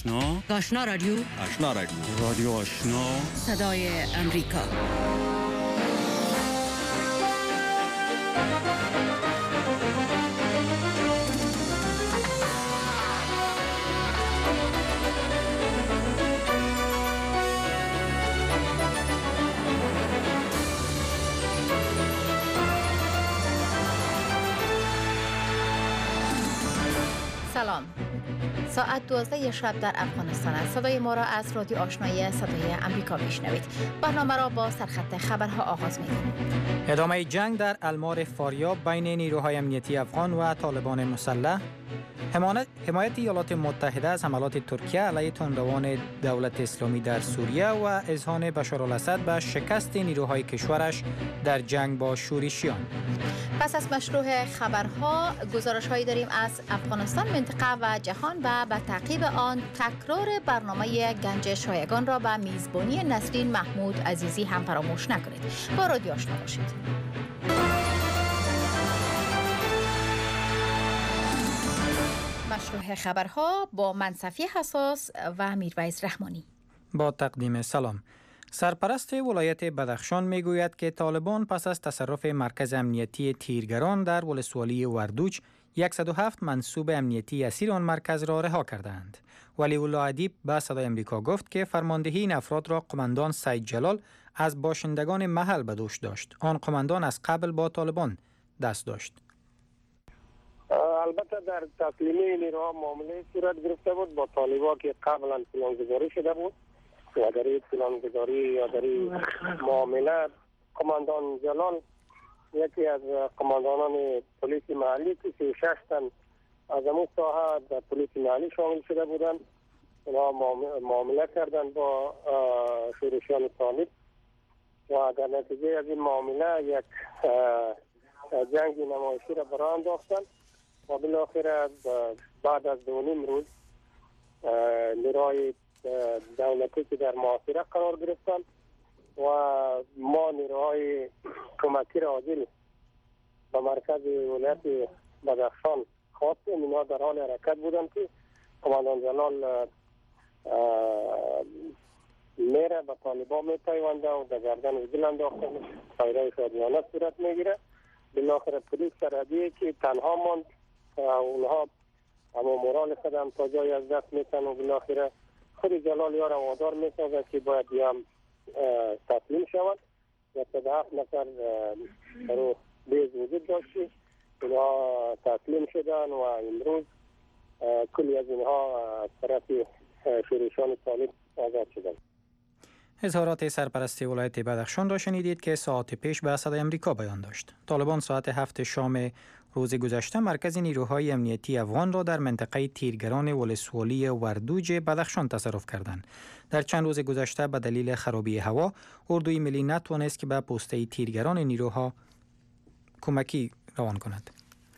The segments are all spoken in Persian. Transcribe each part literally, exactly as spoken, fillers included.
آشنا آشنا رادیو آشنا رادیو رادیو آشنا صدای امریکا. سلام. ساعت دوازده شب در افغانستان است. صدای ما را از رادیو آشنایی صدای امریکا میشنوید. برنامه را با سرخط خبرها آغاز می‌کنیم. ادامه جنگ در المار فاریاب بین نیروهای امنیتی افغان و طالبان مسلح، حمایت ایالات متحده از حملات ترکیه علیه تندروان دولت اسلامی در سوریه و اذعان بشارالاسد به شکست نیروهای کشورش در جنگ با شورشیان. پس از مشروع خبرها گزارش‌هایی داریم از افغانستان، منطقه و جهان و به تعقیب آن تکرار برنامه گنج شایگان را به میزبانی نسرین محمود عزیزی هم فراموش نکنید. با رادیو آشنا باشید. مشروع خبرها با من صفیه حساس و میرویس رحمانی. با تقدیم سلام. سرپرست ولایت بدخشان میگوید که طالبان پس از تصرف مرکز امنیتی تیرگران در ولسوالی وردوج صد و هفت منصوب امنیتی اسیر آن مرکز را رها کردند. ولی الله ادیب به صدای امریکا گفت که فرماندهی این افراد را قماندان سید جلال از باشندگان محل به دوش داشت. آن قماندان از قبل با طالبان دست داشت. البته در تسلیمی نیروها معامله صورت گرفته بود با طالبا که قبلا پلانگذاری شده بود و در این پلانگذاری یا در این معامله قماندان جلال یکی از قماندانان پلیس محلی که سی و شش تن از امون ساحه در پلیس محلی شامل شده بودند، اونا معامله کردن با شورشیان طالب و در نتیجه از این معامله یک جنگ نمایشی را براه انداختن و بالاخره بعد از دو نیم روز نیروهای دولتی که در محاصره قرار گرفتن و ما نیروهای کمکی را عاجل به مرکز ولایت بدخشان خواستیم. اینا در حال حرکت بودن که قماندان جلال میره به طالبان میپیونده و در گردن وزیل انداختن، فایده شادیانه صورت میگیره. بالاخره پلیس سرحدی که تنها ماند، اونها اما مورال خودم تا جای از دست میتن و بالاخره خود جلال یارم وادار میسازد که باید هم تسلیم شود. صد و هفت نفر رو بیز وجود داشتی، اینها تسلیم شدن و امروز کلی از اینها از طرف شورشیان طالب آزاد شدن. اظهارات سرپرست ولایت بدخشان را شنیدید که ساعت پیش به صدای امریکا بیان داشت. طالبان ساعت هفت شام روز گذشته مرکز نیروهای امنیتی افغان را در منطقه تیرگران ولسوالی وردوج بدخشان تصرف کردند. در چند روز گذشته به دلیل خرابی هوا، اردوی ملی نتوانست که به پسته تیرگران نیروها کمکی روان کند.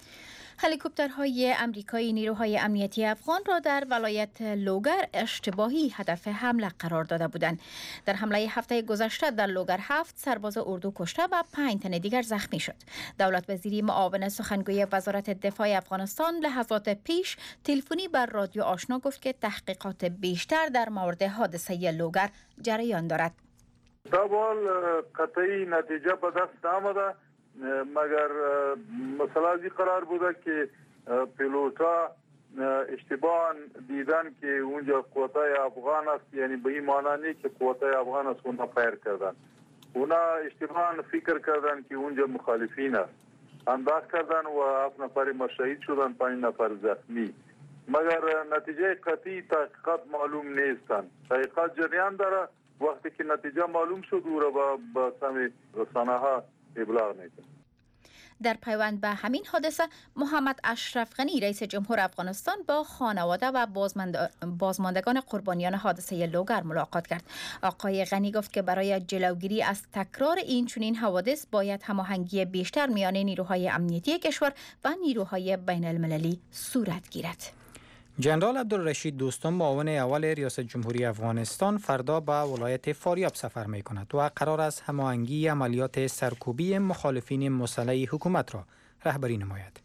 هلیکوپترهای امریکایی نیروهای امنیتی افغان را در ولایت لوگر اشتباهی هدف حمله قرار داده بودند. در حمله هفته گذشته در لوگر هفت سرباز اردو کشته و پنج تن دیگر زخمی شد. دولت وزیری معاون سخنگوی وزارت دفاع افغانستان لحظات پیش تلفنی بر رادیو آشنا گفت که تحقیقات بیشتر در مورد حادثه لوگر جریان دارد. در حال قطعی نتیجه به دست آمده، مگر مسئله ازی قرار بوده که پیلوتا اشتباهاً دیدن که اونجا قوتای افغان است، یعنی به این معنی نیست که قوتای افغان است اونا پیر کردن. اونا اشتباهاً فکر کردن که اونجا مخالفین است، انداز کردن و هفت نفر مشهید شدن، پنج نفر زخمی. مگر نتیجه قطعی تحقیقات معلوم نیستن. تحقیقات جریان داره، وقتی که نتیجه معلوم شد او را به سمی رسانه ها ابلاغ میکنه. در پیوند به همین حادثه محمد اشرف غنی رئیس جمهور افغانستان با خانواده و بازماندگان قربانیان حادثه لوگر ملاقات کرد. آقای غنی گفت که برای جلوگیری از تکرار این چنین حوادث باید هماهنگی بیشتر میان نیروهای امنیتی کشور و نیروهای بین المللی صورت گیرد. جنرال عبدالرشید دوستم معاون اول ریاست جمهوری افغانستان فردا به ولایت فاریاب سفر می کند و قرار است هماهنگی عملیات سرکوبی مخالفین مسلح حکومت را رهبری نماید.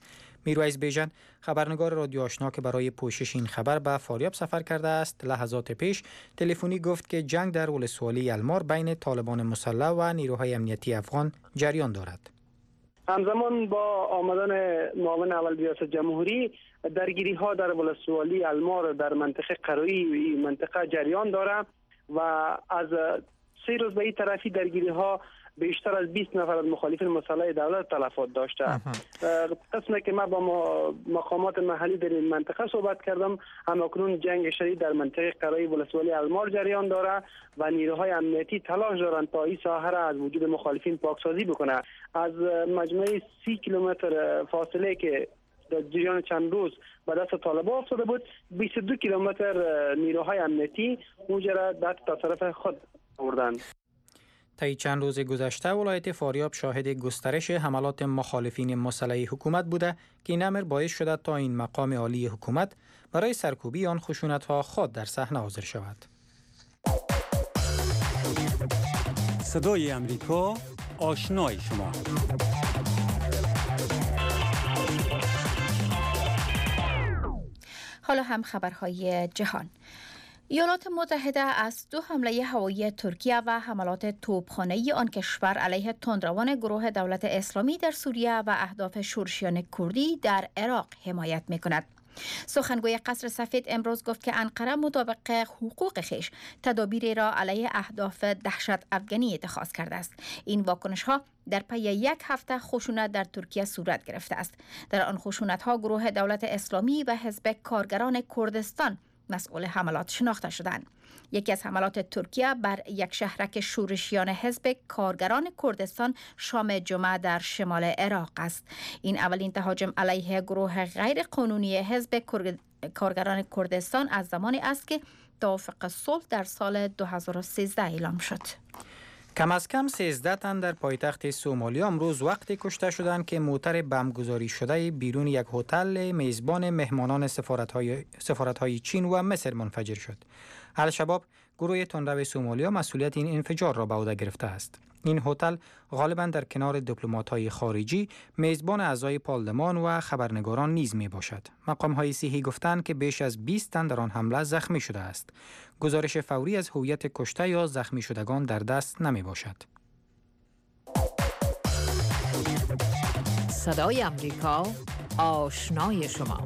میرویس بیژن، خبرنگار رادیو آشنا که برای پوشش این خبر به فاریاب سفر کرده است، لحظات پیش تلفنی گفت که جنگ در ولسوالی المار بین طالبان مسلح و نیروهای امنیتی افغان جریان دارد. همزمان با آمدن معاون اول ریاست جمهوری، درگیری ها در ولسوالی المار در منطقه قروی منطقه جریان دارد و از سه روز به این طرفی درگیری ها بیشتر از بیست نفر از مخالفین مسلح دولت تلفات داشته. قسمی که ما با مقامات محلی در این منطقه صحبت کردم، همکنون جنگ شدید در منطقه قروی ولسوالی المار جریان داره و نیروهای امنیتی تلاش دارند تا این ساحه را از وجود مخالفین پاکسازی بکنه. از مجموعه سی کیلومتر فاصله که در جریان چند روز به دست طالبان افتاده بود، بیست و دو کیلومتر نیروهای امنیتی اونجا را در تصرف خود آوردند. طی چند روز گذشته ولایت فاریاب شاهد گسترش حملات مخالفین مسلح حکومت بوده که این امر باعث شده تا این مقام عالی حکومت برای سرکوبی آن خشونت‌ها خود در صحنه حاضر شود. صدای امریکا، آشنای شما. حالا هم خبرهای جهان. ایالات متحده از دو حمله هوایی ترکیه و حملات توپخانه‌ای آن کشور علیه تندروان گروه دولت اسلامی در سوریه و اهداف شورشیان کردی در عراق حمایت می‌کند. سخنگوی قصر سفید امروز گفت که انقره مطابق حقوق خویش تدابیری را علیه اهداف دهشت افغانی اتخاذ کرده است. این واکنش‌ها در پی یک هفته خشونت در ترکیه صورت گرفته است. در آن خشونت‌ها گروه دولت اسلامی و حزب کارگران کردستان مسئول حملات شناخته شدند. یکی از حملات ترکیه بر یک شهرک شورشیان حزب کارگران کردستان شام جمعه در شمال عراق است. این اولین تهاجم علیه گروه غیر قانونی حزب کارگران کردستان از زمانی است که توافق صلح در سال دو هزار و سیزده اعلام شد. کم از کم سیزده تن در پایتخت سومالیا امروز وقتی کشته شدند که موتر بمبگذاری شده بیرون یک هتل میزبان مهمانان سفارت‌های سفارت‌های چین و مصر منفجر شد. الشباب، گروه تندرو سومالیا، مسئولیت این انفجار را به عهده گرفته است. این هتل غالباً در کنار دیپلمات‌های خارجی، میزبان اعضای پارلمان و خبرنگاران نیز می باشد. مقام‌های صحی گفتند که بیش از بیست تن در آن حمله زخمی شده است. گزارش فوری از هویت کشته یا زخمی شدگان در دست نمی باشد. صدای امریکا، آشنای شما.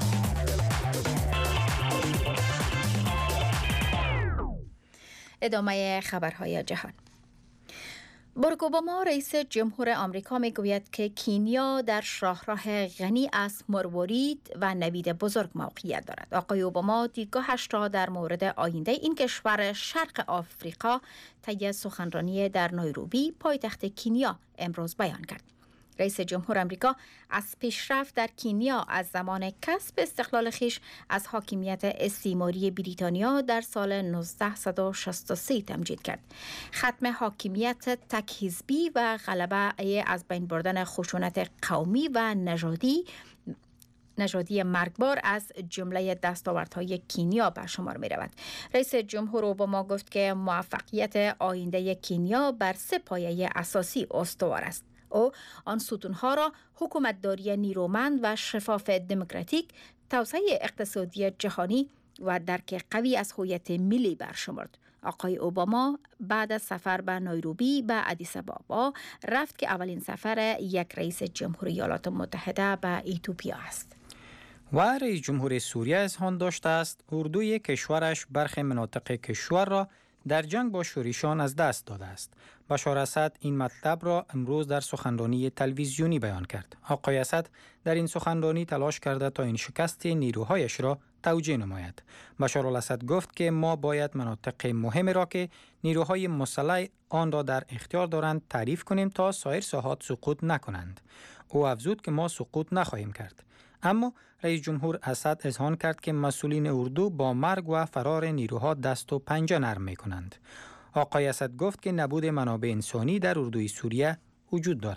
ادامه خبرهای جهان. باراک اوباما رئیس جمهور آمریکا میگوید که کینیا در شاهراه غنی از مروارید و نوید بزرگ موقعیت دارد. آقای اوباما دیدگاهش را در مورد آینده این کشور شرق آفریقا طی سخنرانی در نایروبی پایتخت کینیا امروز بیان کرد. رئیس جمهور آمریکا از پیشرفت در کینیا از زمان کسب استقلال خویش از حاکمیت استعماری بریتانیا در سال نوزده و شصت و سه تمجید کرد. ختم حاکمیت تک حزبی و غلبه از بین بردن خشونت قومی و نژادی نژادی مرگبار از جمله دستاوردهای کینیا به شمار می رود. رئیس جمهور اوباما گفت که موفقیت آینده کینیا بر سه پایه اساسی استوار است. او آن ستونها را حکومتداری نیرومند و شفاف دموکراتیک، توسعه اقتصادی جهانی و درک قوی از هویت ملی برشمرد. آقای اوباما بعد از سفر به نایروبی به آدیس آبابا رفت که اولین سفر یک رئیس جمهوری ایالات متحده به ایتوپیا است. و رئیس جمهور سوریه اظهار داشته است اردوی کشورش برخی مناطق کشور را در جنگ با شوریشان از دست داده است. بشار اسد این مطلب را امروز در سخنرانی تلویزیونی بیان کرد. آقای اسد در این سخنرانی تلاش کرده تا این شکست نیروهایش را توجیه نماید. بشار الاسد گفت که ما باید مناطق مهم را که نیروهای مسلح آن را در اختیار دارند تعریف کنیم تا سایر ساحات سقوط نکنند. او افزود که ما سقوط نخواهیم کرد. اما رئیس جمهور اسد اذعان کرد که مسئولین اردو با مرگ و فرار نیروها دست و پنجه نرم می کنند. آقای اسد گفت که نبود منابع انسانی در اردوی سوریه وجود دارد.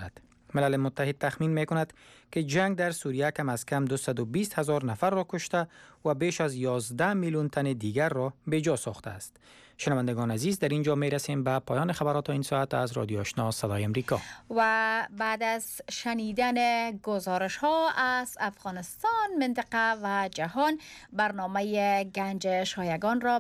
ملل متحد تخمین می‌کند که جنگ در سوریه کم از کم دویست و بیست هزار نفر را کشته و بیش از یازده میلیون تن دیگر را بی‌جا ساخته است. شنوندگان عزیز، در اینجا میرسیم به پایان خبرات این ساعت از رادیو آشنا صدای امریکا. و بعد از شنیدن گزارش ها از افغانستان، منطقه و جهان، برنامه گنج شایگان را